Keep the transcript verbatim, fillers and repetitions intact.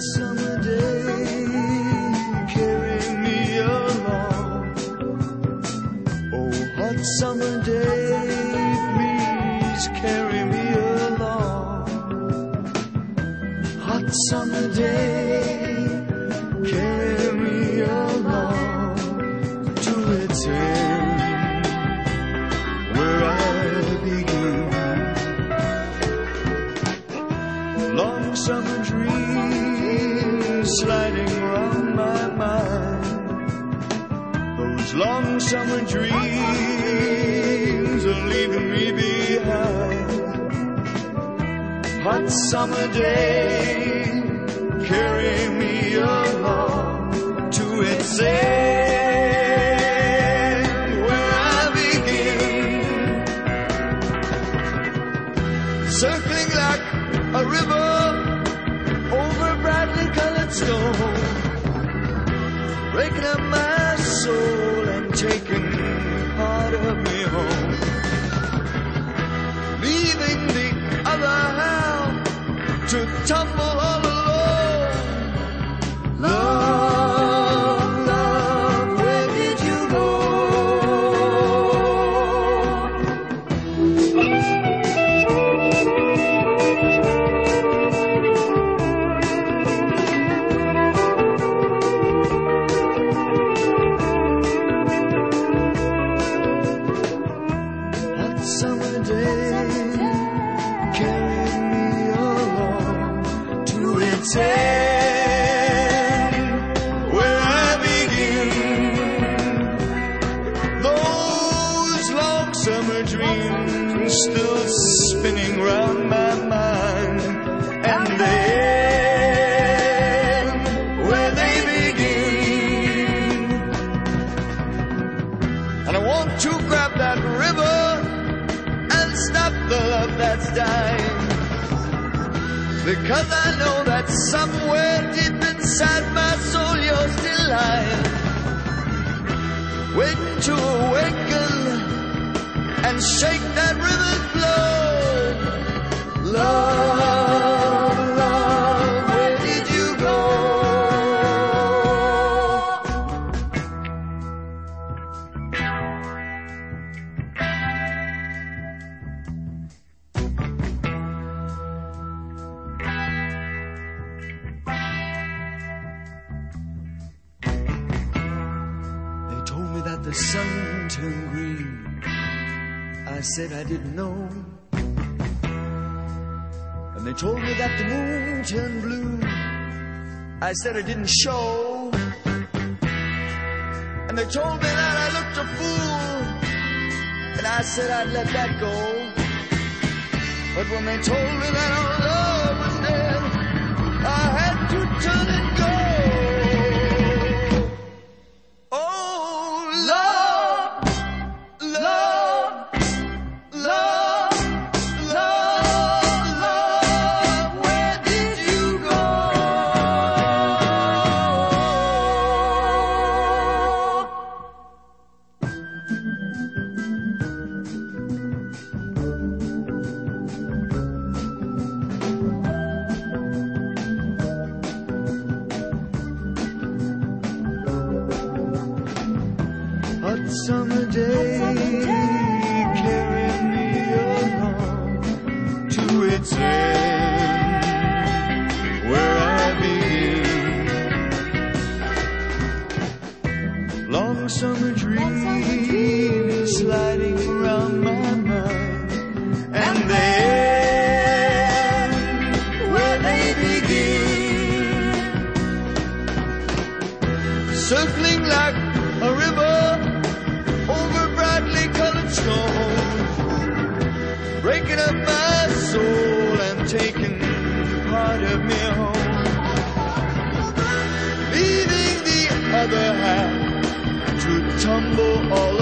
summer day, carry me along. Oh, hot summer day, please carry me along. Hot summer day, carry me along to its end, where I begin. Long summer dreams sliding around my mind. Those long summer dreams are leaving me behind. Hot summer day, carry me along to its end, where I begin. Circling like a river over brightly colored stone, breaking up my soul and taking part of me home, leaving the other half to tumble all alone. Love, love, where did you go? Hot summer day, carry me along to its end, where I begin. Those long summer dreams still spinning round my mind, and they end where they begin. And I want to grab that river and stop the love that's dying, because I know that somewhere deep inside my soul you're still lying, waiting to awaken and shake that river's flow. Love, love, where did you go? They told me that the sun turned green. I said I didn't know. And they told me that the moon turned blue. I said I didn't show. And they told me that I looked a fool. And I said I'd let that go. But when they told me that our love was dead, I had to turn and go. Hot summer day, carry me along to its end, where I begin. Long summer dreams sliding around my mind, and they end where they begin. Circling like a river over brightly colored stone, breaking up my soul and taking part of me home, leaving the other half to tumble all